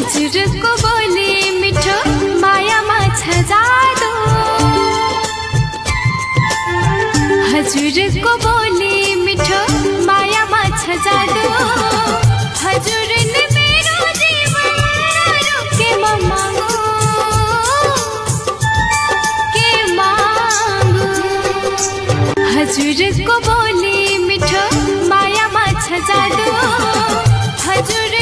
हजुर को बोली मिठो मायामा छ जादु हजुर को बोली मिठो मायामा छ जादु हजुर ने मेरो जीवन के मांगो हजुर को बोली मिठो मायामा छ जादु हजुर